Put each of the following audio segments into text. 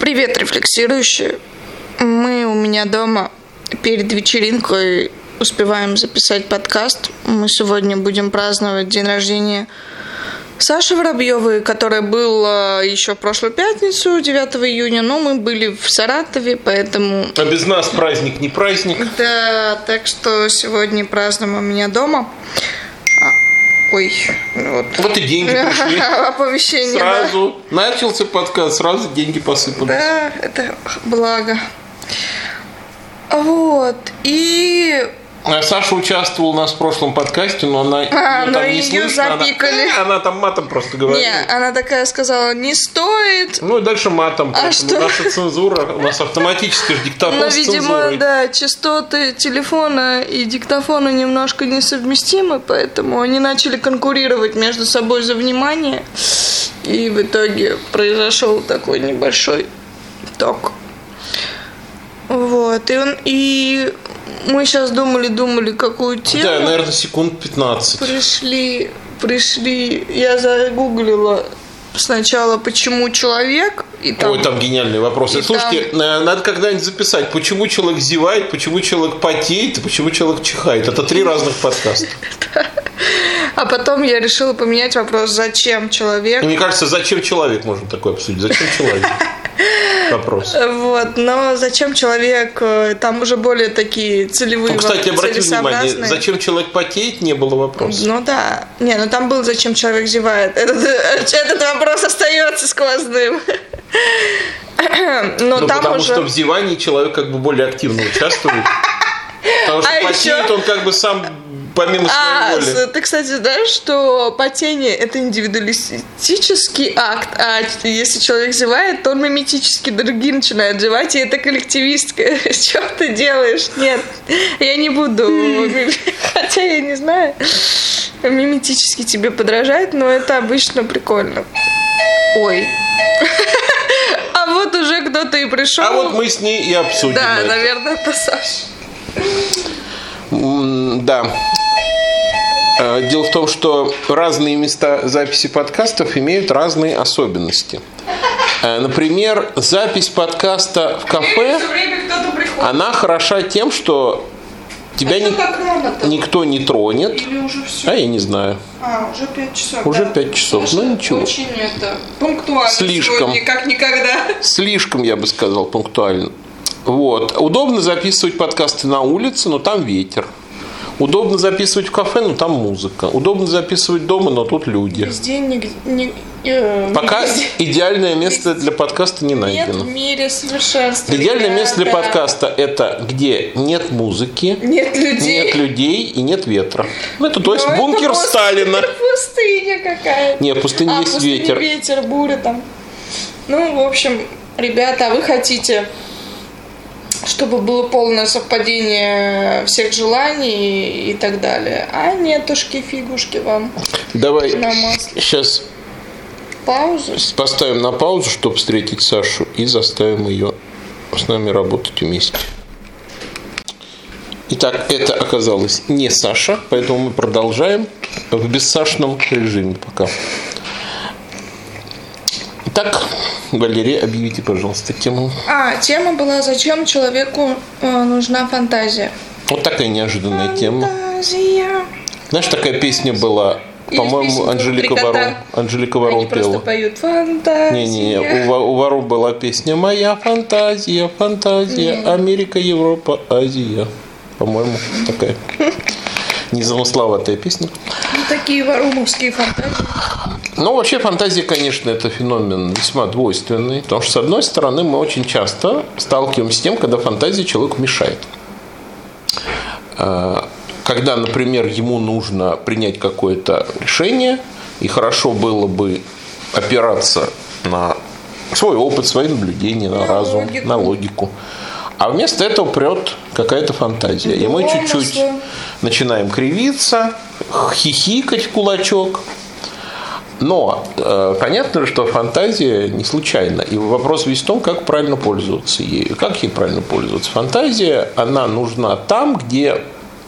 Привет, рефлексирующие. Мы у меня дома перед вечеринкой успеваем записать подкаст. Мы сегодня будем праздновать день рождения Саши Воробьевой, который был еще в прошлую пятницу, 9 июня, но мы были в Саратове, поэтому... А без нас праздник не праздник. Да, так что сегодня празднуем у меня дома. Ой, вот и деньги пришли. Оповещение. Сразу начался подкаст, сразу деньги посыпались. Да, это благо. Вот, и... Саша участвовала у нас в прошлом подкасте, но она там не слышно. Она там матом просто говорила. Не, она такая сказала, не стоит. Ну и дальше матом. Наша цензура, у нас автоматически же диктофон с цензурой. Видимо, да, частоты телефона и диктофона немножко несовместимы, поэтому они начали конкурировать между собой за внимание. И в итоге произошел такой небольшой ток. Вот, и мы сейчас думали, какую тему. Да, наверное, секунд 15. Пришли, я загуглила сначала, почему человек. И там... Ой, там гениальные вопросы. Слушайте, надо когда-нибудь записать, почему человек зевает, почему человек потеет и почему человек чихает. Это 3 разных подкаста. А потом я решила поменять вопрос, зачем человек. Мне кажется, зачем человек можно такое обсудить? Зачем человек? Вопрос. Вот, но зачем человек, там уже более такие целевые вопросы. Кстати, обрати внимание, зачем человек потеет, не было вопроса. Ну да. Не, ну там был, зачем человек зевает. Этот вопрос остается сквозным. Но там потому уже... что в зевании человек как бы более активно участвует. Потому что потеет он как бы сам помимо своей воли. Ты, кстати, знаешь, что потение – это индивидуалистический акт, а если человек зевает, то он миметически другие начинают зевать, и это коллективистское. Что ты делаешь? Нет, я не буду. Хотя я не знаю, миметически тебе подражать, но это обычно прикольно. Ой. А вот уже кто-то и пришел. А вот мы с ней и обсудим. Да, это. Наверное, это Саша. Да. Дело в том, что разные места записи подкастов имеют разные особенности. Например, запись подкаста в кафе, она хороша тем, что тебя никто не тронет. Или уже все? А я не знаю. Уже 5 часов. Уже 5 часов, Саша, ну ничего. Очень пунктуально. Слишком. Сегодня, как никогда. Слишком, я бы сказал, пунктуально. Вот. Удобно записывать подкасты на улице, но там ветер. Удобно записывать в кафе, но там музыка. Удобно записывать дома, но тут люди. Везде Пока идеальное место для подкаста не найдено. Нет в мире совершенства. Идеальное место для подкаста – это где нет музыки, нет людей и нет ветра. Это то есть бункер Сталина. Пустыня какая-то. Нет, в пустыне есть ветер. Ветер, буря там. Ну, в общем, ребята, вы хотите... чтобы было полное совпадение всех желаний и так далее. А нетушки, фигушки вам. Давай сейчас паузу. Поставим на паузу, чтобы встретить Сашу, и заставим ее с нами работать вместе. Итак, это оказалось не Саша, поэтому мы продолжаем в бессашном режиме пока. Итак, Валерия, объявите, пожалуйста, тему. Тема была «Зачем человеку нужна фантазия?» Вот такая неожиданная тема. Фантазия. Знаешь, такая песня была, по-моему, Анжелика Варум пела. Они просто поют «Фантазия». Не-не, у Варум была песня «Моя фантазия, фантазия, Америка, Европа, Азия». По-моему, такая незамысловатая песня. Такие варумовские фантазии. Ну, вообще, фантазия, конечно, это феномен весьма двойственный. Потому что, с одной стороны, мы очень часто сталкиваемся с тем, когда фантазия человеку мешает. Когда, например, ему нужно принять какое-то решение, и хорошо было бы опираться на свой опыт, свои наблюдения, на разум, на логику. А вместо этого прет какая-то фантазия. И мы чуть-чуть начинаем кривиться, хихикать в кулачок. Но понятно, что фантазия не случайна. И вопрос весь в том, как правильно пользоваться ею. Как ей правильно пользоваться? Фантазия, она нужна там, где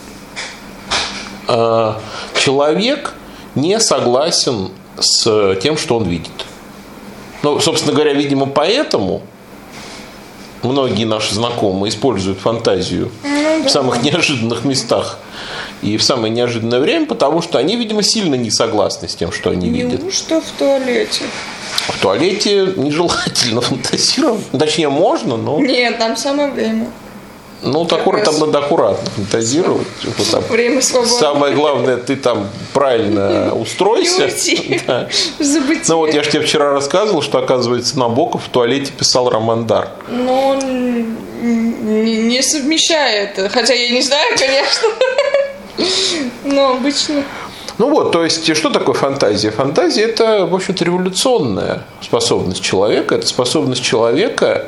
человек не согласен с тем, что он видит. Ну, собственно говоря, видимо, поэтому многие наши знакомые используют фантазию в самых неожиданных местах и в самое неожиданное время, потому что они, видимо, сильно не согласны с тем, что они видят. Неужто в туалете? В туалете нежелательно фантазировать. Точнее, можно, но... Нет, там самое время. Ну, там надо аккуратно фантазировать. Время свободное. Самое главное, ты там правильно устройся. Да. Ну вот я же тебе вчера рассказывал, что, оказывается, Набоков в туалете писал роман «Дар». Ну, он не совмещает. Хотя я не знаю, конечно. Но обычно... Ну вот, то есть, что такое фантазия? Фантазия – это, в общем-то, революционная способность человека. Это способность человека,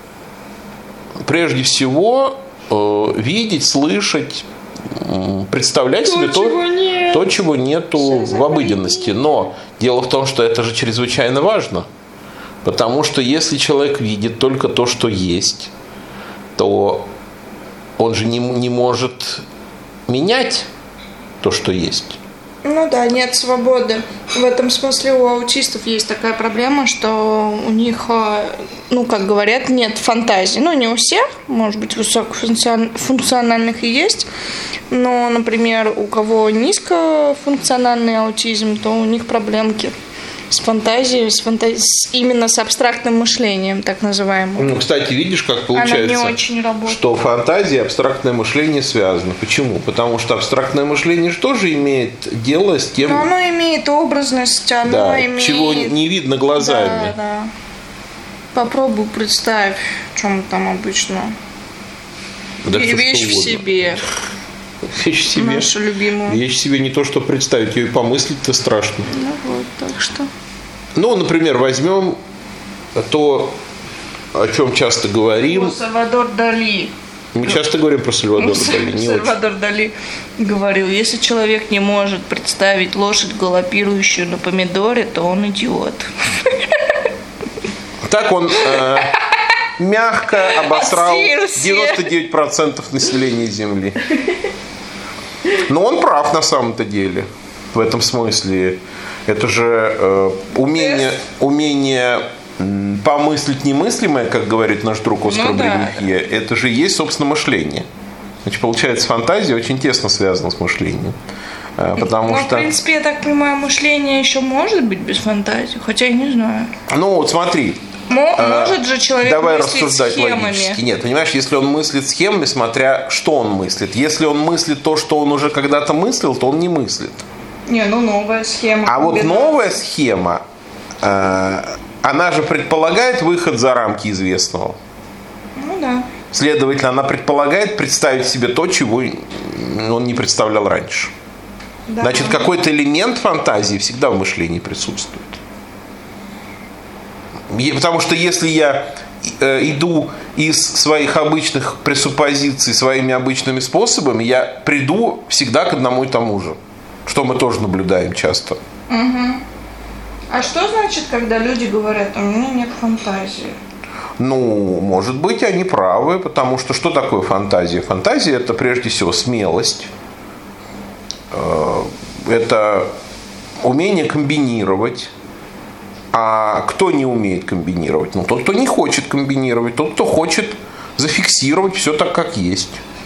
прежде всего, видеть, слышать, представлять себе то, чего нету в обыденности. Но дело в том, что это же чрезвычайно важно. Потому что если человек видит только то, что есть, то он же не может менять то, что есть. Ну да, нет свободы. В этом смысле у аутистов есть такая проблема, что у них, ну, как говорят, нет фантазии. Ну, не у всех, может быть, высокофункциональных и есть, но, например, у кого низкофункциональный аутизм, то у них проблемки с фантазией, именно с абстрактным мышлением, так называемым. Ну, кстати, видишь, как получается, она не очень работает. Что фантазия и абстрактное мышление связаны. Почему? Потому что абстрактное мышление же тоже имеет дело с тем... Но оно имеет образность, оно имеет... чего не видно глазами. Да. Попробуй представь, в чем там обычно. Да вещь в себе. Вещь в себе. Нашу любимую. Вещь в себе не то, что представить, ее и помыслить-то страшно. Ну вот, так что... Ну, например, возьмем то, о чем часто говорим. Сальвадор Дали. Мы часто говорим про Сальвадора Дали. Сальвадор Дали говорил, если человек не может представить лошадь, галопирующую на помидоре, то он идиот. Так он мягко обосрал 99% населения Земли. Но он прав на самом-то деле. В этом смысле. Это же умение помыслить немыслимое, как говорит наш друг Оскар Брюнье, это же и есть, собственно, мышление. Значит, получается, фантазия очень тесно связана с мышлением. Потому что... в принципе, я так понимаю, мышление еще может быть без фантазии, хотя я не знаю. Ну, вот смотри. Может же человек давай мыслить рассуждать схемами. Логически. Нет, понимаешь, если он мыслит схемами, смотря что он мыслит. Если он мыслит то, что он уже когда-то мыслил, то он не мыслит. Не, ну новая схема. А вот новая схема, она же предполагает выход за рамки известного. Ну да. Следовательно, она предполагает представить себе то, чего он не представлял раньше. Да. Значит, какой-то элемент фантазии всегда в мышлении присутствует. Потому что если я иду из своих обычных пресуппозиций своими обычными способами, я приду всегда к одному и тому же. Что мы тоже наблюдаем часто. Угу. А что значит, когда люди говорят, у меня нет фантазии? Ну, может быть, они правы, потому что такое фантазия? Фантазия – это прежде всего смелость, это умение комбинировать. А кто не умеет комбинировать? Ну, тот, кто не хочет комбинировать, тот, кто хочет зафиксировать все так, как есть.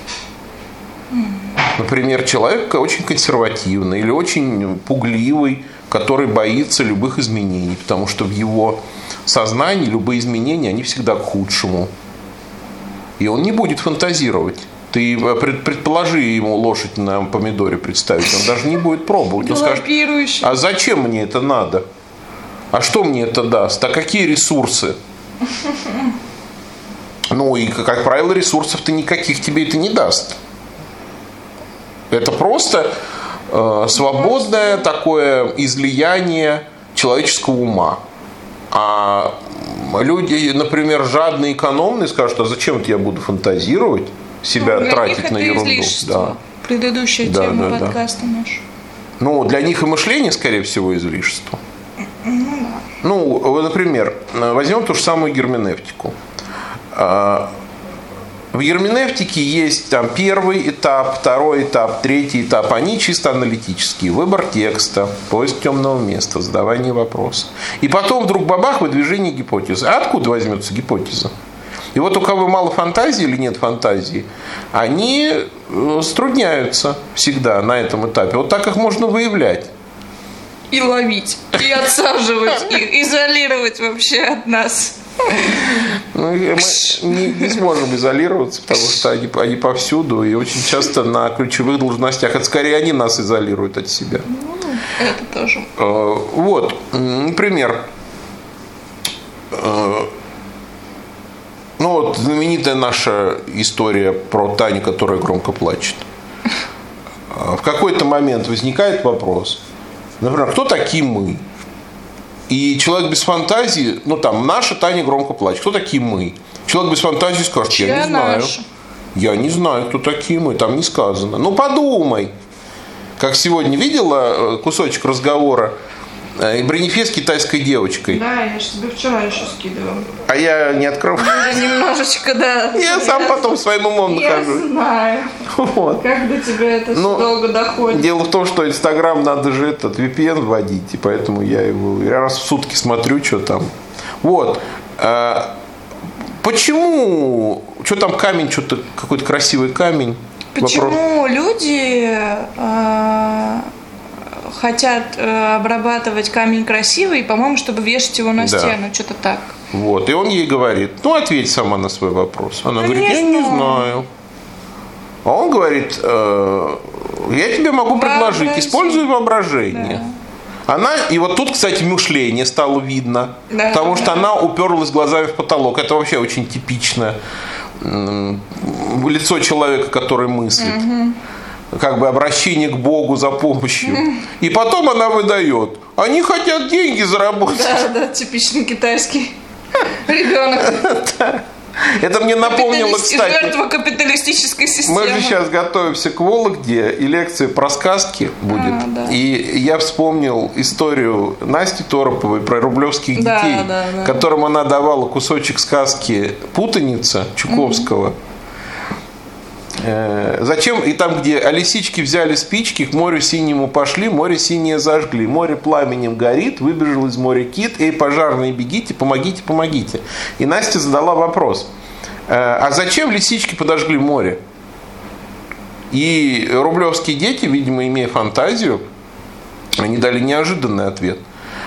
Например, человек очень консервативный или очень пугливый, который боится любых изменений, потому что в его сознании любые изменения, они всегда к худшему. И он не будет фантазировать. Ты предположи ему лошадь на помидоре представить, он даже не будет пробовать. Он скажет, а зачем мне это надо? А что мне это даст? А какие ресурсы? Ну и, как правило, ресурсов-то никаких тебе это не даст. Это просто свободное такое излияние человеческого ума. А люди, например, жадные, экономные, скажут, а зачем я буду фантазировать, себя тратить на ерунду? Да. Предыдущая тема подкаста наша. Ну, для них и мышление, скорее всего, излишество. Ну, например, возьмем ту же самую герменевтику. В герменевтике есть там первый этап, второй этап, третий этап. Они чисто аналитические. Выбор текста, поиск темного места, задавание вопросов. И потом вдруг бабах, выдвижение гипотезы. А откуда возьмется гипотеза? И вот у кого мало фантазии или нет фантазии, они затрудняются всегда на этом этапе. Вот так их можно выявлять. И ловить, и отсаживать, и изолировать вообще от нас. Ну, мы не сможем изолироваться, потому что они повсюду, и очень часто на ключевых должностях. Это скорее они нас изолируют от себя. Это тоже. Вот, например, ну вот знаменитая наша история про Таню, которая громко плачет. В какой-то момент возникает вопрос, например, кто такие мы? И человек без фантазии, ну там, наша Таня громко плачет. Кто такие мы? Человек без фантазии скажет, я не знаю. Я не знаю, кто такие мы, там не сказано. Ну подумай. Как сегодня видела кусочек разговора Бренефе с китайской девочкой. Да, я же тебе вчера еще скидывала. А я не открываю. Немножечко, да. Я сам потом своим умом нахожу. Я знаю. Вот. Как до тебя это долго доходит. Дело в том, что Инстаграм надо же этот VPN вводить, и поэтому я раз в сутки смотрю, что там. Вот. Почему? Что там камень, что-то какой-то красивый камень? Почему люди хотят обрабатывать камень красивый, по-моему, чтобы вешать его на стену, что-то так. Вот, и он ей говорит, ну, ответь сама на свой вопрос. Она говорит, я не знаю. А он говорит, я тебе могу предложить, используй воображение. Да. И вот тут, кстати, мышление стало видно, потому что она уперлась глазами в потолок. Это вообще очень типичное лицо человека, который мыслит. Как бы обращение к Богу за помощью. И потом она выдает. Они хотят деньги заработать. Да, типичный китайский ребенок. Это мне напомнило, кстати. Жертва капиталистической системы. Мы же сейчас готовимся к Вологде, и лекция про сказки будет. Да. И я вспомнил историю Насти Тороповой про рублевских детей, которым она давала кусочек сказки «Путаница» Чуковского. Зачем? И там, где а лисички взяли спички, к морю синему пошли, море синее зажгли, море пламенем горит, выбежал из моря кит, эй, пожарные, бегите, помогите, помогите. И Настя задала вопрос, а зачем лисички подожгли море? И рублевские дети, видимо, имея фантазию, они дали неожиданный ответ.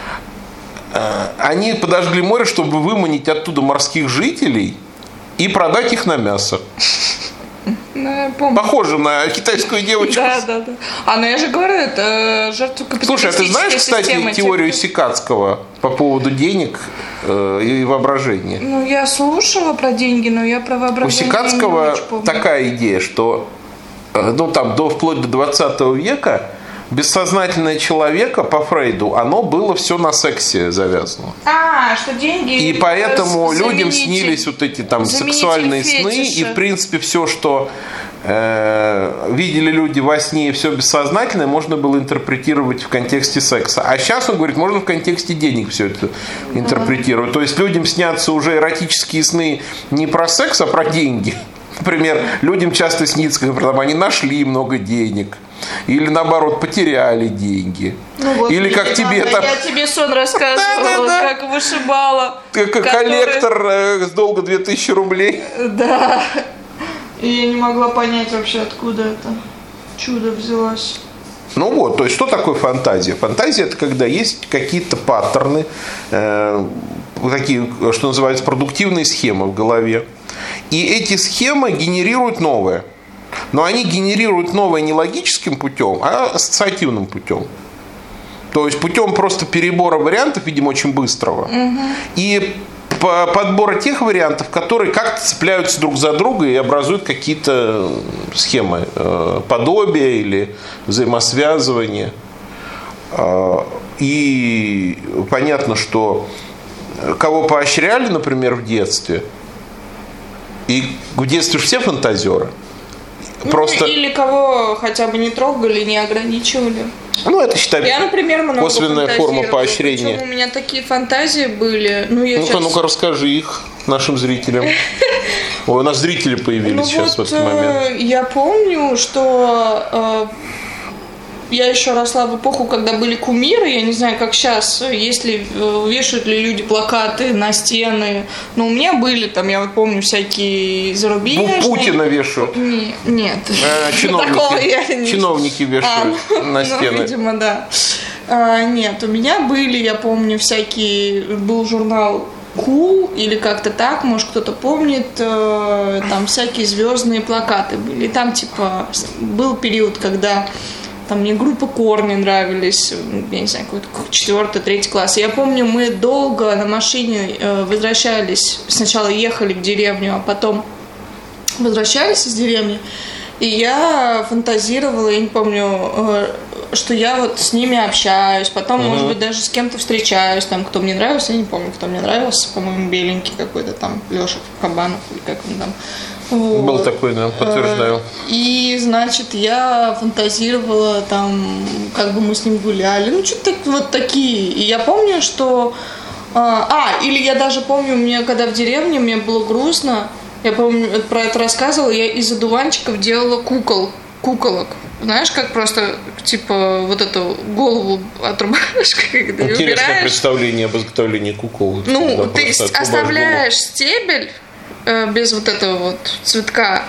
Они подожгли море, чтобы выманить оттуда морских жителей и продать их на мясо. Похоже на китайскую девочку. Да. Ну я же говорю, это жертва капиталистической системы. Слушай, а ты знаешь, кстати, теорию Сикацкого по поводу денег и воображения? Ну, я слушала про деньги, но я про воображение. У Сикацкого такая идея, что вплоть до 20 века бессознательное человека, по Фрейду, оно было все на сексе завязано. Что деньги... И поэтому людям снились вот эти там сексуальные сны, и в принципе все, что видели люди во сне, и все бессознательное, можно было интерпретировать в контексте секса. А сейчас, он говорит, можно в контексте денег все это интерпретировать. То есть людям снятся уже эротические сны не про секс, а про деньги. Например, людям часто снится, когда они нашли много денег. Или наоборот, потеряли деньги. Или как тебе там... Я тебе сон рассказывала, как вышибала. Как коллектор с долга 2000 рублей. Да. И я не могла понять вообще, откуда это чудо взялось. Ну вот, то есть что такое фантазия? Фантазия — это когда есть какие-то паттерны, такие, что называется, продуктивные схемы в голове. И эти схемы генерируют новое. Но они генерируют новое не логическим путем, а ассоциативным путем. То есть путем просто перебора вариантов, видимо, очень быстрого. И подбора тех вариантов, которые как-то цепляются друг за друга и образуют какие-то схемы подобия или взаимосвязывания. И понятно, что кого поощряли, например, в детстве, и в детстве все фантазеры. Просто... Или кого хотя бы не трогали, не ограничивали. Ну, это, считай, я, например, много косвенная форма поощрения. Причем у меня такие фантазии были. Ну-ка, расскажи их нашим зрителям. Ой, у нас зрители появились сейчас в этот момент. Я помню, что я еще росла в эпоху, когда были кумиры, я не знаю, как сейчас, если вешают ли люди плакаты на стены, но у меня были там, я вот помню, всякие зарубежные. Путина вешают? Нет. Чиновники вешают на стены. Ну, видимо, да. Нет, у меня были, я помню, всякие, был журнал Cool или как-то так, может кто-то помнит, там всякие звездные плакаты были. И там типа был период, когда там мне группа Корни нравились, я не знаю, какой-то 4-3 класс. Я помню, мы долго на машине возвращались, сначала ехали в деревню, а потом возвращались из деревни. И я фантазировала, я не помню, что я вот с ними общаюсь, потом, может быть, даже с кем-то встречаюсь, там, кто мне нравился, я не помню, кто мне нравился, по-моему, беленький какой-то там, Леша Кабанов, или как он там. Вот. Был такой, да, подтверждаю. И, значит, я фантазировала там, как бы мы с ним гуляли, ну, что-то вот такие. И я помню, что... или я даже помню, мне когда в деревне, мне было грустно, я помню, про это рассказывала, я из одуванчиков делала куколок. Знаешь, как просто, типа, вот эту голову отрубаешь, когда убираешь. Интересное представление об изготовлении кукол. Ну, ты оставляешь стебель без вот этого вот цветка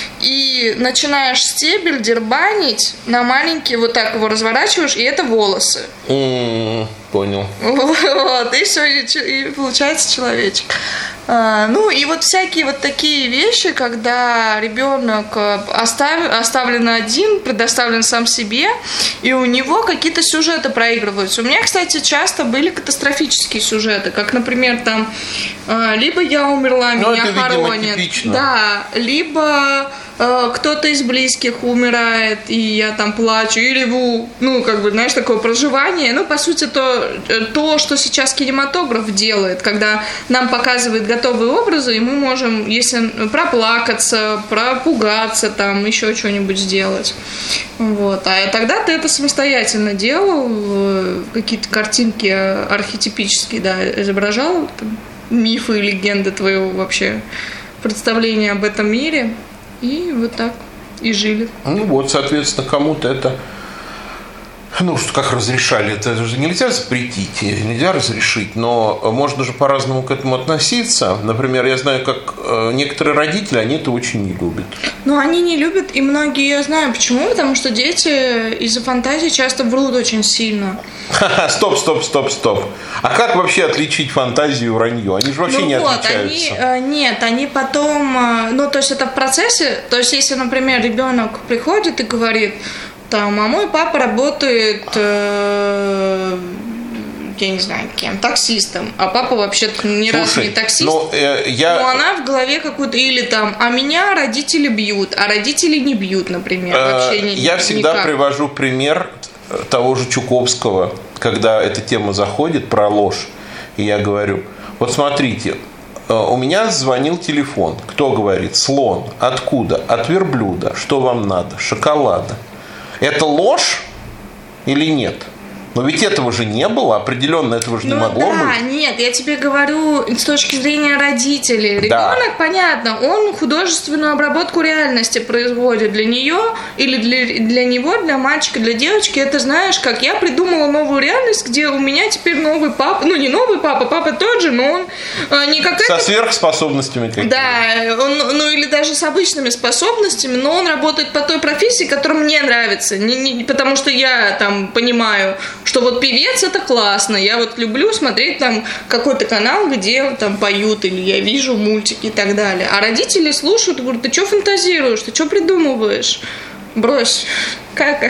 и начинаешь стебель дербанить на маленькие, вот так его разворачиваешь, и это волосы. Понял. Вот, и все, и получается человечек. Ну, и вот всякие вот такие вещи, когда ребенок оставлен один, предоставлен сам себе, и у него какие-то сюжеты проигрываются. У меня, кстати, часто были катастрофические сюжеты, как, например, там, либо я умерла, меня хоронят. Да, либо кто-то из близких умирает, и я там плачу, или ну, как бы, знаешь, такое проживание. Ну, по сути, то, что сейчас кинематограф делает, когда нам показывает готовые образы, и мы можем, если проплакаться, пропугаться, там, еще что-нибудь сделать. Вот. А тогда ты это самостоятельно делал, какие-то картинки архетипические, да, изображал, там, мифы и легенды твоего вообще представления об этом мире. И вот так и жили. Ну вот, соответственно, кому-то это, ну, что как разрешали, это же нельзя запретить, нельзя разрешить, но можно же по-разному к этому относиться. Например, я знаю, как некоторые родители, они это очень не любят. Ну, они не любят, и многие, я знаю почему, потому что дети из-за фантазии часто врут очень сильно. Стоп. А как вообще отличить фантазию и вранье? Они же вообще не отличаются. Нет, они потом, ну, то есть это в процессе, то есть если, например, ребенок приходит и говорит, там, а мой папа работает, я не знаю кем, таксистом, а папа вообще-то ни разу не таксист, но она в голове какую-то, или там, а меня родители бьют, а родители не бьют, например, вообще я всегда привожу пример того же Чуковского, когда эта тема заходит про ложь, и я говорю, вот смотрите, у меня звонил телефон, кто говорит, слон, откуда, от верблюда, что вам надо, шоколада. Это ложь или нет? Но ведь этого же не было, определенно этого же не могло быть. Да, нет, я тебе говорю с точки зрения родителей. Ребенок, понятно, он художественную обработку реальности производит для нее или для него, для мальчика, для девочки. Это, знаешь, как я придумала новую реальность, где у меня теперь новый папа, ну не новый папа, папа тот же, но он не какая-то... Со сверхспособностями какими-то. Да, он, ну или даже с обычными способностями, но он работает по той профессии, которая мне нравится. Не потому что я там понимаю, что вот певец это классно, я вот люблю смотреть там какой-то канал, где там поют, или я вижу мультики и так далее. А родители слушают и говорят, ты что фантазируешь, ты что придумываешь? Брось, как?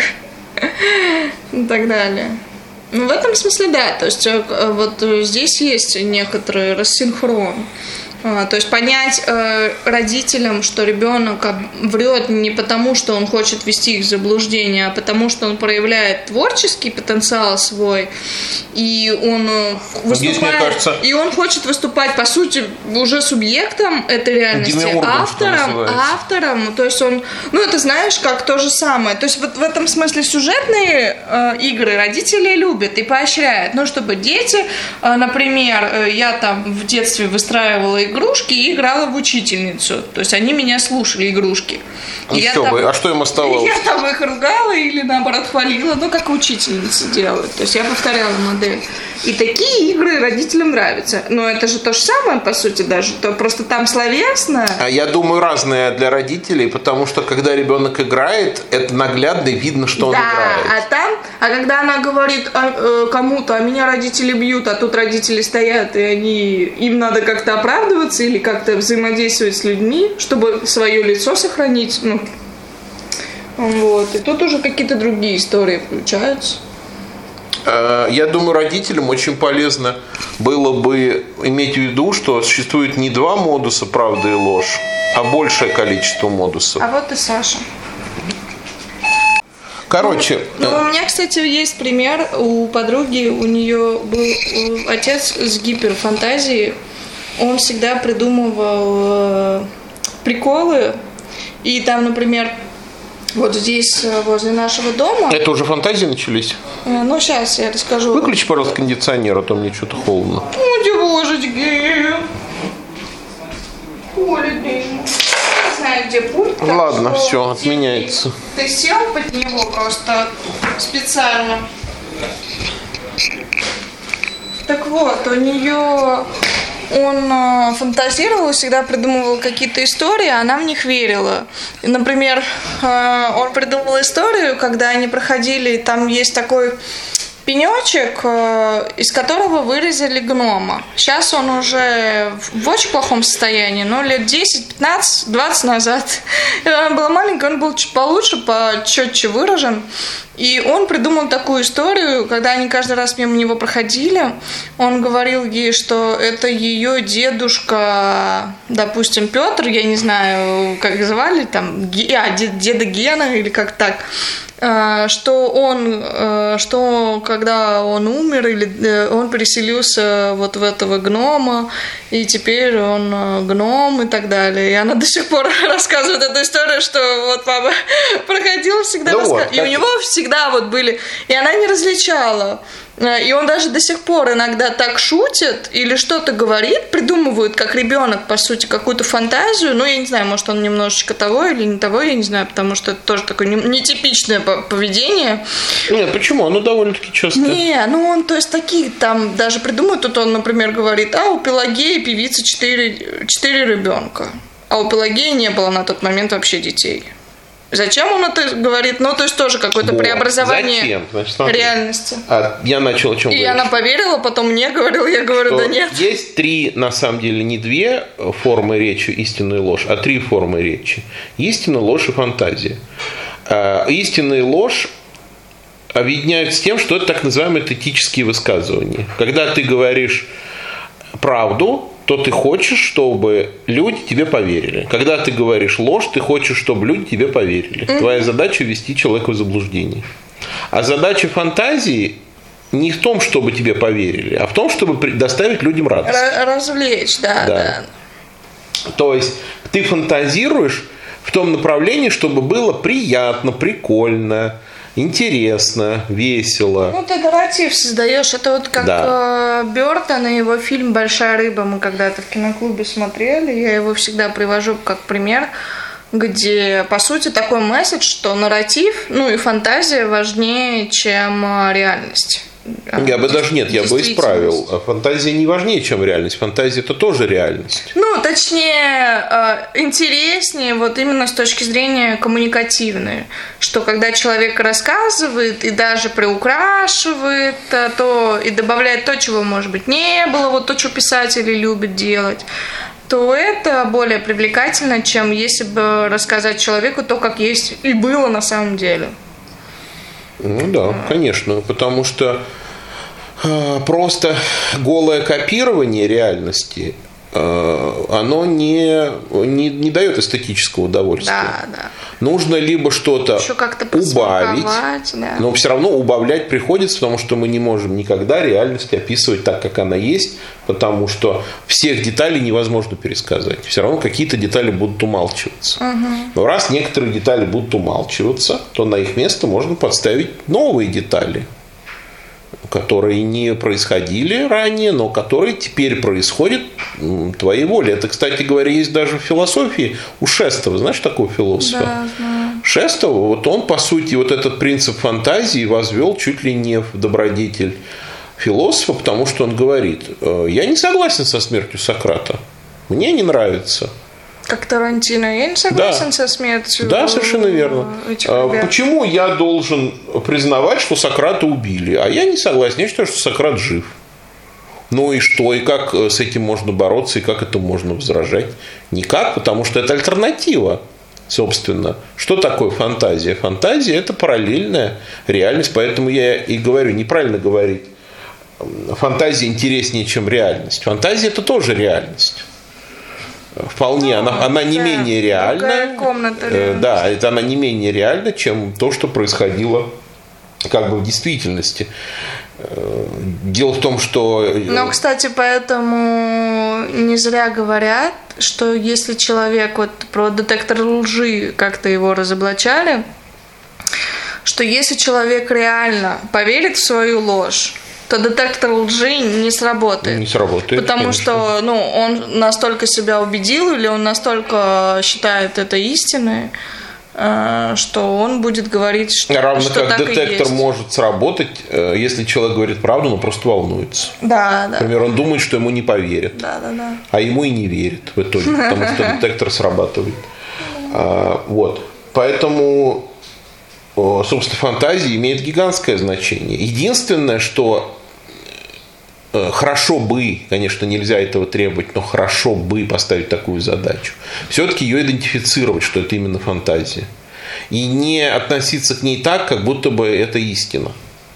И так далее. Ну, в этом смысле, да, то есть вот здесь есть некоторый рассинхрон. То есть понять родителям, что ребенок врет не потому, что он хочет ввести их в заблуждение, а потому, что он проявляет творческий потенциал свой, и он выступает, мне кажется, и он хочет выступать, по сути, уже субъектом этой реальности, автором, то есть он, ну это знаешь, как то же самое, то есть вот в этом смысле сюжетные игры родители любят и поощряют, но чтобы дети, например, я там в детстве выстраивала игру игрушки и играла в учительницу. То есть они меня слушали, игрушки. Еще бы, а что им оставалось? Я там их ругала или наоборот хвалила, ну как учительницы делают. То есть я повторяла модель. И такие игры родителям нравятся. Но это же то же самое, по сути, даже. То просто там словесно. А я думаю, разное для родителей, потому что когда ребенок играет, это наглядно видно, что он играет. А когда она говорит кому-то, а меня родители бьют, а тут родители стоят, и им надо как-то оправдываться или как-то взаимодействовать с людьми, чтобы свое лицо сохранить. Ну, вот. И тут уже какие-то другие истории включаются. Я думаю, родителям очень полезно было бы иметь в виду, что существует не два модуса правды и ложь, а большее количество модусов. А вот и Саша. Короче. У меня, кстати, есть пример. У подруги, у нее был отец с гиперфантазией. Он всегда придумывал приколы. И там, например, вот здесь, возле нашего дома... Это уже фантазии начались? Ну, сейчас я расскажу. Выключи, пожалуйста, кондиционер, а то мне что-то холодно. Божечки. Холодно ему. Не знаю, где пульт. Ладно, все, отменяется. Ты сел под него просто специально. Так вот, у нее... Он фантазировал, всегда придумывал какие-то истории, а она в них верила. И, например, он придумал историю, когда они проходили, там есть такой пенечек, из которого вырезали гнома. Сейчас он уже в очень плохом состоянии, но лет 10, 15, 20 назад. Она была маленькая, он был чуть получше, почетче выражен. И он придумал такую историю, когда они каждый раз мимо него проходили, он говорил ей, что это ее дедушка, допустим, Петр, я не знаю, как звали, там, деда Гена или как так, что когда он умер, или он переселился вот в этого гнома, и теперь он гном и так далее. И она до сих пор рассказывает эту историю, что вот папа проходил всегда, и у него всегда вот были, и она не различала. И он даже до сих пор иногда так шутит или что-то говорит, придумывает, как ребенок, по сути, какую-то фантазию. Ну, я не знаю, может, он немножечко того или не того, я не знаю, потому что это тоже такое нетипичное поведение. Нет, почему? Оно довольно-таки часто. Не, ну он, то есть, такие там даже придумывает, тут он, например, говорит, у Пелагеи певицы 4 ребенка, а у Пелагеи не было на тот момент вообще детей. Зачем он это говорит? Ну, то есть тоже какое-то преобразование реальности. Я начал о чем говорить. И она поверила, потом мне говорила, я говорю, что да нет. Есть три, на самом деле, не две формы речи, истинная ложь, а три формы речи. Истина, ложь и фантазия. Истинная и ложь объединяются с тем, что это так называемые этические высказывания. Когда ты говоришь правду, то ты хочешь, чтобы люди тебе поверили. Когда ты говоришь ложь, ты хочешь, чтобы люди тебе поверили. Твоя задача – ввести человека в заблуждение. А задача фантазии не в том, чтобы тебе поверили, а в том, чтобы доставить людям радость. Развлечь, да. То есть ты фантазируешь в том направлении, чтобы было приятно, прикольно, интересно, весело. Ну, ты нарратив создаешь. Это вот как Бёртон и его фильм «Большая рыба». Мы когда-то в киноклубе смотрели. Я его всегда привожу как пример, где, по сути, такой месседж, что нарратив, ну и фантазия важнее, чем реальность. Я бы даже я бы исправил. Фантазия не важнее, чем реальность. Фантазия – это тоже реальность. Ну, точнее, интереснее вот именно с точки зрения коммуникативной. Что когда человек рассказывает и даже приукрашивает, то и добавляет то, чего, может быть, не было, вот то, что писатели любят делать, то это более привлекательно, чем если бы рассказать человеку то, как есть и было на самом деле. Ну да, конечно, потому что просто голое копирование реальности, оно не дает эстетического удовольствия. Да. Нужно либо что-то убавить, но все равно убавлять приходится, потому что мы не можем никогда реальность описывать так, как она есть, потому что всех деталей невозможно пересказать. Все равно какие-то детали будут умалчиваться. Но раз некоторые детали будут умалчиваться, то на их место можно подставить новые детали. которые не происходили ранее, но которые теперь происходят твоей волей. Это, кстати говоря, есть даже в философии у Шестова. Знаешь такого философа? Да, знаю. Шестова, вот он, по сути, вот этот принцип фантазии возвел чуть ли не в добродетель философа, потому что он говорит: я не согласен со смертью Сократа, мне не нравится. Как Тарантино, я не согласен со смертью. Да, совершенно верно. Почему я должен признавать, что Сократа убили? А я не согласен, я считаю, что Сократ жив. Ну и что, и как с этим можно бороться, и как это можно возражать? Никак, потому что это альтернатива. Собственно, что такое фантазия? Фантазия – это параллельная реальность, поэтому я и говорю, неправильно говорить, фантазия интереснее, чем реальность. Фантазия – это тоже реальность. Вполне, она не менее реальна. Да, это она не менее реальна, чем то, что происходило как бы в действительности. Дело в том, что... Но, кстати, поэтому не зря говорят, что если человек, вот про детектор лжи как-то его разоблачали, что если человек реально поверит в свою ложь, то детектор лжи не сработает. Не сработает. Потому что он настолько себя убедил, или он настолько считает это истиной, что он будет говорить, что равно что как так детектор и есть. может сработать, если человек говорит правду, но просто волнуется. Да. Например, он думает, что ему не поверят. Да. А ему и не верят в итоге, потому что детектор срабатывает. Вот. Поэтому, собственно, фантазия имеет гигантское значение. Единственное, что хорошо бы, конечно, нельзя этого требовать, но хорошо бы поставить такую задачу, все-таки ее идентифицировать, что это именно фантазия. И не относиться к ней так, как будто бы это истина.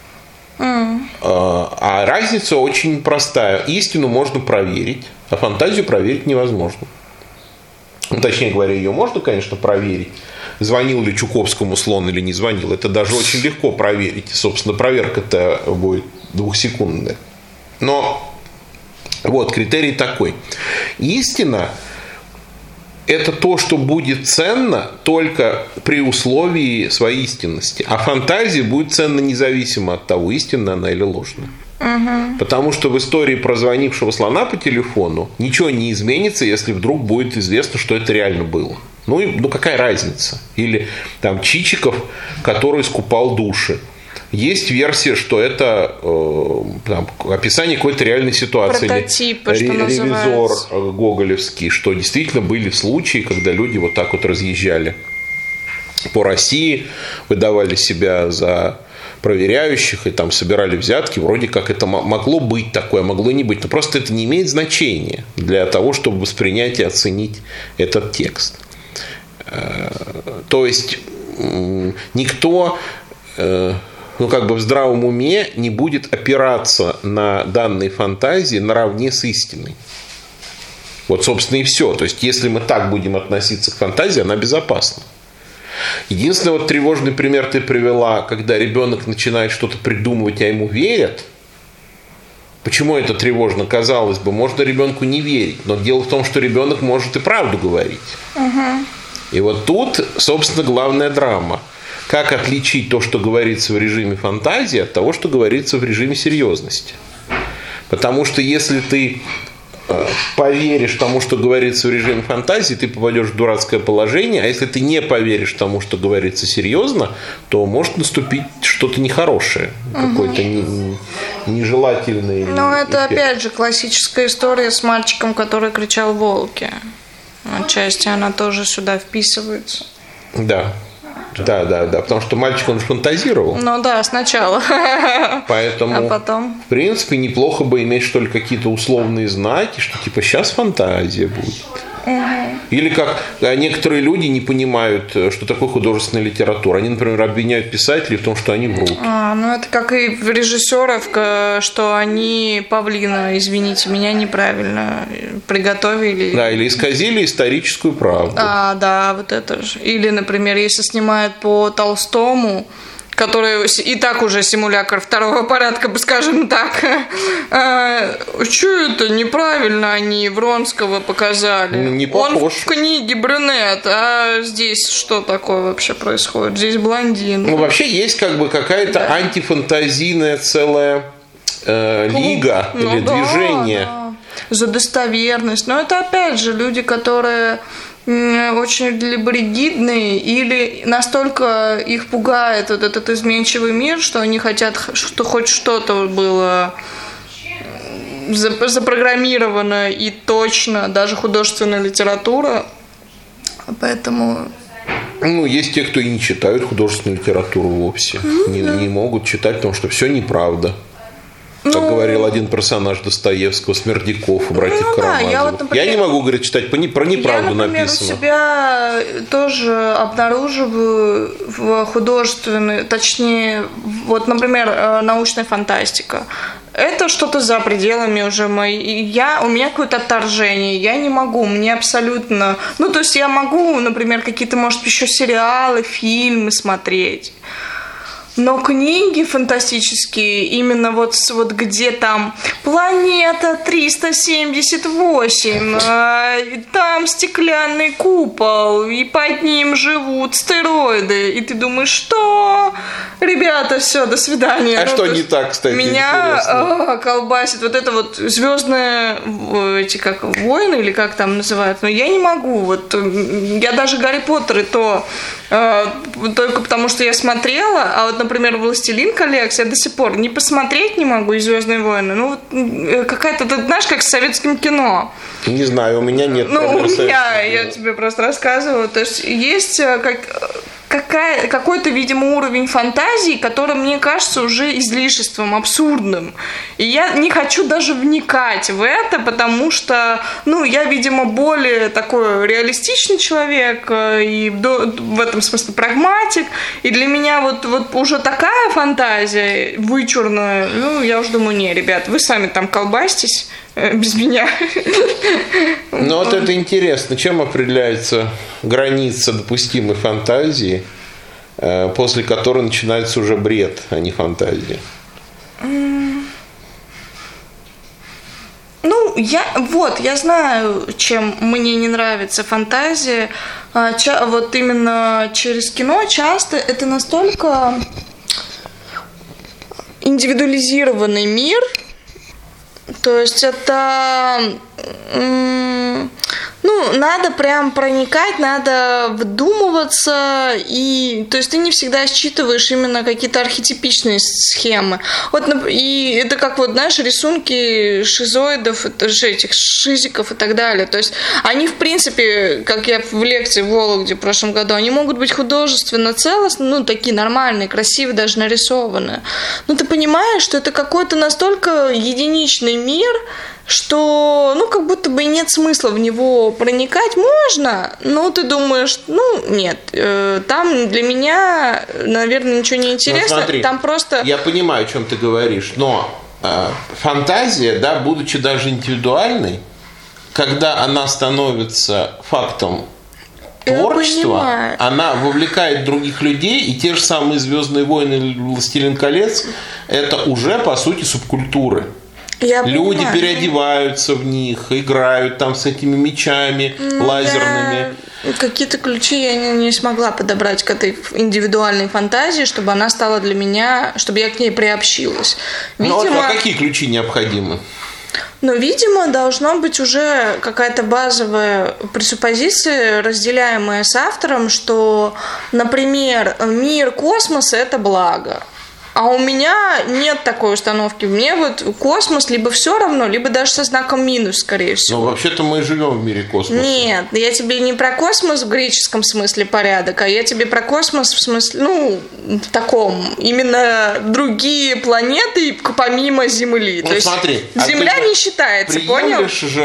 А разница очень простая. Истину можно проверить, а фантазию проверить невозможно. Точнее говоря, ее можно, конечно, проверить. Звонил ли Чуковскому слон или не звонил. Это даже очень легко проверить. Собственно, проверка-то будет 2-секундная. Но вот критерий такой. Истина – это то, что будет ценно только при условии своей истинности. А фантазия будет ценна независимо от того, истинна она или ложная. Потому что в истории про звонившего слона по телефону ничего не изменится, если вдруг будет известно, что это реально было. Ну какая разница? Или там Чичиков, который скупал души. Есть версия, что это описание какой-то реальной ситуации. Прототипы, или что ревизор называется. гоголевский, что действительно были случаи, когда люди вот так вот разъезжали по России, выдавали себя за проверяющих и там собирали взятки. Вроде как это могло быть такое, могло не быть. Но просто это не имеет значения для того, чтобы воспринять и оценить этот текст. То есть никто в здравом уме не будет опираться на данные фантазии наравне с истиной. Вот, собственно, и все. То есть, если мы так будем относиться к фантазии, она безопасна. Единственный тревожный пример ты привела, когда ребенок начинает что-то придумывать, а ему верят. Почему это тревожно? Казалось бы, можно ребенку не верить, но дело в том, что ребенок может и правду говорить. И вот тут, собственно, главная драма. Как отличить то, что говорится в режиме фантазии, от того, что говорится в режиме серьезности? Потому что если ты поверишь тому, что говорится в режиме фантазии, ты попадешь в дурацкое положение, а если ты не поверишь тому, что говорится серьезно, то может наступить что-то нехорошее, какое-то нежелательное. Но это опять же классическая история с мальчиком, который кричал «волки». Отчасти она тоже сюда вписывается. Да, потому что мальчик, он фантазировал. Ну да, сначала. Поэтому, а потом? В принципе, неплохо бы иметь, что ли, какие-то условные знаки, что типа сейчас фантазия будет. Или как некоторые люди не понимают, что такое художественная литература. Они, например, обвиняют писателей в том, что они врут. Это как и в режиссеров, что они павлина, извините меня, неправильно приготовили. Да, или исказили историческую правду. Да, вот это же. Или, например, если снимают по Толстому, который и так уже симулятор второго порядка, скажем так. Что это неправильно они Вронского показали? Не похож. Он в книге брюнет, а здесь что такое вообще происходит? Здесь блондин. Вообще есть какая-то антифантазийная целая лига или движение. Да. За достоверность. Но это опять же люди, которые очень либо ригидные, или настолько их пугает вот этот изменчивый мир, что они хотят, что хоть что-то было запрограммировано и точно, даже художественная литература. Поэтому... Есть те, кто и не читают художественную литературу вовсе. Не могут читать, потому что все неправда. Как говорил один персонаж Достоевского, Смердяков, у братьев Карамазовых. Я не могу, говорит, читать про неправду написано. Я, например, у себя тоже обнаруживаю в художественной, точнее, вот, например, научная фантастика. Это что-то за пределами уже у меня какое-то отторжение, я не могу, мне абсолютно... то есть я могу, например, какие-то, может, еще сериалы, фильмы смотреть. Но книги фантастические, именно вот где там планета 378, там стеклянный купол, и под ним живут стероиды. И ты думаешь, что? Ребята, все, до свидания. Что не так, кстати? Меня колбасит вот это вот звездные как войны, или как там называют. Но я не могу. Я даже Гарри Поттер и то только потому, что я смотрела, а вот, например, «Властелин колец» я до сих пор не посмотреть не могу, и «Звездные войны». Какая-то, ты знаешь, как с советским кино. Не знаю, у меня нет. У меня, я тебе просто рассказываю. То есть есть какой-то, видимо, уровень фантазии, который мне кажется уже излишеством, абсурдным. И я не хочу даже вникать в это, потому что, я, видимо, более такой реалистичный человек и в этом смысле прагматик. И для меня вот уже такая фантазия вычурная, я уже думаю, не, ребят, вы сами там колбасьтесь без меня. Вот это интересно. Чем определяется граница допустимой фантазии, после которой начинается уже бред, а не фантазия? Я знаю, чем мне не нравится фантазия. Вот именно через кино часто это настолько индивидуализированный мир. То есть это... надо прям проникать, надо вдумываться, и, то есть ты не всегда считываешь именно какие-то архетипичные схемы. И это как рисунки шизоидов, этих шизиков и так далее. То есть они, в принципе, как я в лекции в Вологде в прошлом году, они могут быть художественно целостные, такие нормальные, красивые, даже нарисованные. Но ты понимаешь, что это какой-то настолько единичный мир, что, как будто бы и нет смысла в него проникать. Можно, но ты думаешь, нет, там для меня, наверное, ничего не интересно. Смотри, там просто... Я понимаю, о чем ты говоришь, но фантазия, будучи даже индивидуальной, когда она становится фактом творчества, она вовлекает других людей, и те же самые «Звездные войны» или «Властелин колец» это уже, по сути, субкультуры. Люди переодеваются в них, играют там с этими мечами лазерными. Какие-то ключи я не смогла подобрать к этой индивидуальной фантазии, чтобы она стала для меня, чтобы я к ней приобщилась. А какие ключи необходимы? Видимо, должна быть уже какая-то базовая пресуппозиция, разделяемая с автором, что, например, мир космоса – это благо. А у меня нет такой установки. Мне космос либо все равно, либо даже со знаком минус, скорее всего. Но вообще-то мы живем в мире космоса. Нет, я тебе не про космос в греческом смысле порядок, а я тебе про космос в смысле, в таком, именно другие планеты помимо Земли. То есть смотри, Земля не считается, понял?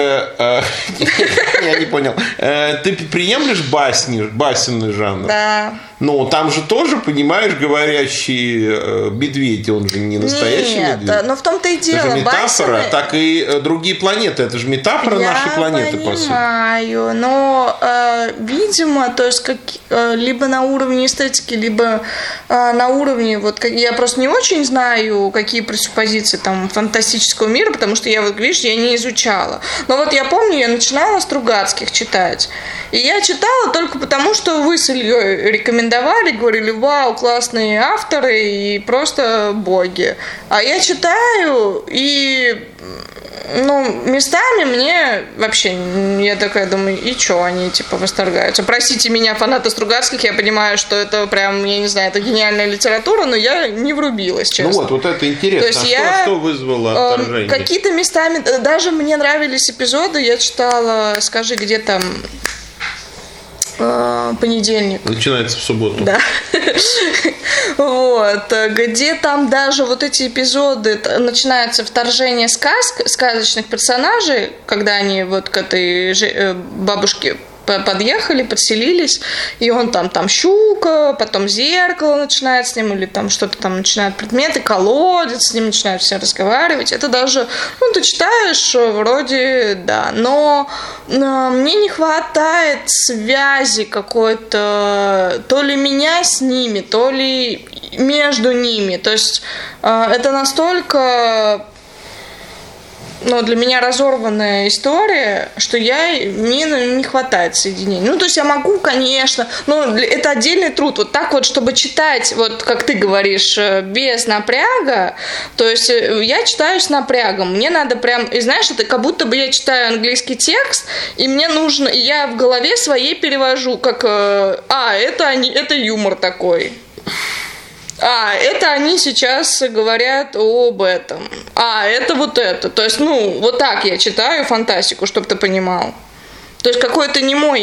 Я не понял. Ты приемлешь басенный жанр? Да. Там же тоже, понимаешь, говорящий медведь, он же не настоящий медведь. Нет, но в том-то и дело. Это же метафора, так и другие планеты. Это же метафора нашей планеты, по сути. Я понимаю, но, видимо, то есть либо на уровне эстетики, либо на уровне, я просто не очень знаю, какие пресуппозиции там фантастического мира, потому что я, видишь, я не изучала. Но я помню, я начинала Стругацких читать. И я читала только потому, что вы с Ильей рекомендовали, говорили, вау, классные авторы и прочее. просто боги. А я читаю, и местами мне вообще, я такая думаю, и что они, типа, восторгаются. Простите меня, фанаты Стругацких, я понимаю, что это прям, я не знаю, это гениальная литература, но я не врубилась, честно. Вот это интересно. То есть что вызвало отторжение? Какие-то местами, даже мне нравились эпизоды, я читала, скажи, где там... понедельник. Начинается в субботу. Да. Вот. Где там даже вот эти эпизоды, начинается вторжение сказочных персонажей, когда они вот к этой бабушке подъехали, подселились, и он там щука, потом зеркало начинает с ним, или там что-то там начинают предметы, колодец, с ним начинают все разговаривать. Это даже, ты читаешь, вроде, да, но мне не хватает связи какой-то, то ли меня с ними, то ли между ними. То есть это настолько... для меня разорванная история, что мне не хватает соединения. То есть я могу, конечно, но это отдельный труд. Вот так вот, чтобы читать, вот как ты говоришь, без напряга, то есть я читаю с напрягом. Мне надо прям, и знаешь, это как будто бы я читаю английский текст, и мне нужно, и я в голове своей перевожу, как, это юмор такой. Это они сейчас говорят об этом. Это вот это. То есть, вот так я читаю фантастику, чтобы ты понимал. То есть какой-то не мой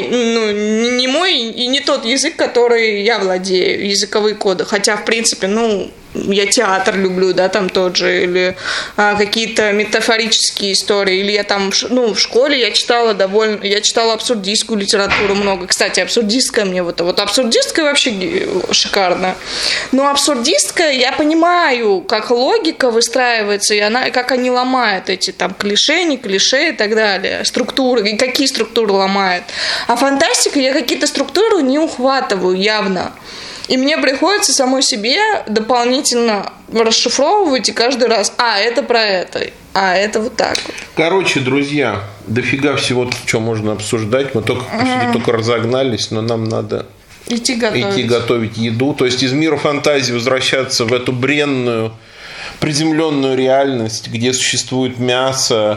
и не тот язык, который я владею, языковые коды. Хотя, в принципе, я театр люблю, да, там тот же, или какие-то метафорические истории, или я там, в школе я читала абсурдистскую литературу много. Кстати, абсурдистская мне вот абсурдистская вообще шикарно. Но абсурдистская, я понимаю, как логика выстраивается, и как они ломают эти там клише, не клише и так далее, структуры, и какие структуры ломают. А фантастика, я какие-то структуры не ухватываю явно. И мне приходится самой себе дополнительно расшифровывать и каждый раз, это про это, это вот так вот. Короче, друзья, дофига всего, что можно обсуждать. Мы только разогнались, но нам надо идти готовить еду. То есть из мира фантазии возвращаться в эту бренную, приземленную реальность, где существует мясо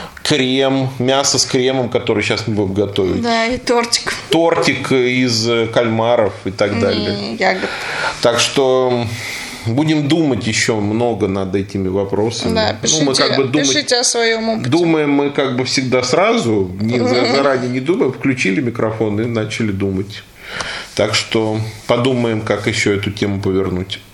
с кремом, который сейчас мы будем готовить. Да, и тортик. Тортик из кальмаров и так далее. Ягод. Так что будем думать еще много над этими вопросами. Да, пишите о своем опыте. Думаем мы всегда сразу, заранее не думаем, включили микрофон и начали думать. Так что подумаем, как еще эту тему повернуть.